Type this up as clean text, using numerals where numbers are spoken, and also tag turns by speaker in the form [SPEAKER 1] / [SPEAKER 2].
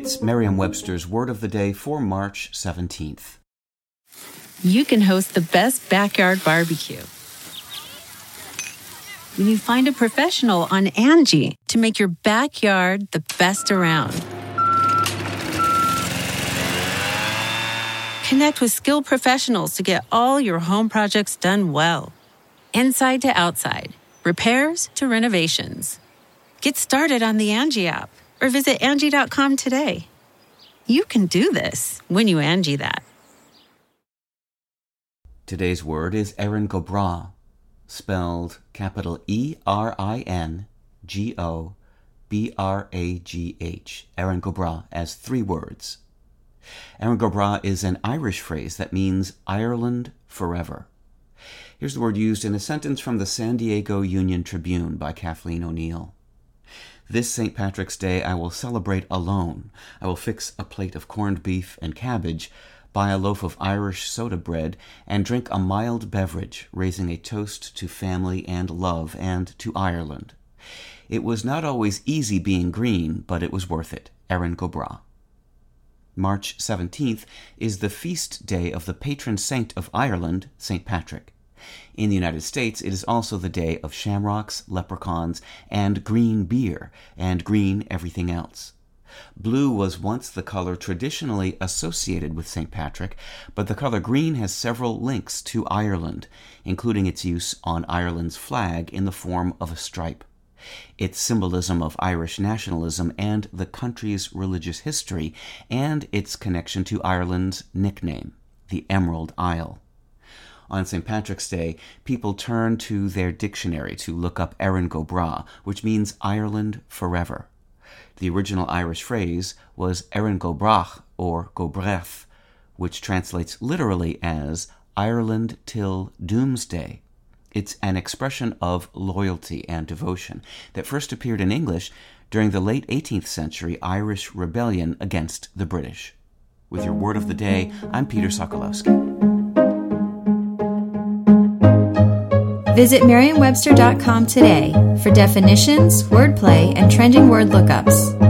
[SPEAKER 1] It's Merriam-Webster's Word of the Day for March 17th.
[SPEAKER 2] You can host the best backyard barbecue when you find a professional on Angie to make your backyard the best around. Connect with skilled professionals to get all your home projects done well. Inside to outside, repairs to renovations. Get started on the Angie app or visit Angie.com today. You can do this when you Angie that.
[SPEAKER 1] Today's word is Eringobrah, spelled capital Eringobrah, Eringobrah, as 3 words. Eringobrah is an Irish phrase that means Ireland forever. Here's the word used in a sentence from the San Diego Union Tribune by Kathleen O'Neill. This St. Patrick's Day I will celebrate alone. I will fix a plate of corned beef and cabbage, buy a loaf of Irish soda bread, and drink a mild beverage, raising a toast to family and love and to Ireland. It was not always easy being green, but it was worth it. Eringobrah. March 17th is the feast day of the patron saint of Ireland, St. Patrick. In the United States, it is also the day of shamrocks, leprechauns, and green beer, and green everything else. Blue was once the color traditionally associated with St. Patrick, but the color green has several links to Ireland, including its use on Ireland's flag in the form of a stripe. Its symbolism of Irish nationalism and the country's religious history, and its connection to Ireland's nickname, the Emerald Isle. On St. Patrick's Day, people turn to their dictionary to look up Eringobrah, which means Ireland forever. The original Irish phrase was Eringobrach, or Gobreth, which translates literally as Ireland till doomsday. It's an expression of loyalty and devotion that first appeared in English during the late 18th century Irish rebellion against the British. With your Word of the Day, I'm Peter Sokolowski.
[SPEAKER 3] Visit Merriam-Webster.com today for definitions, wordplay, and trending word lookups.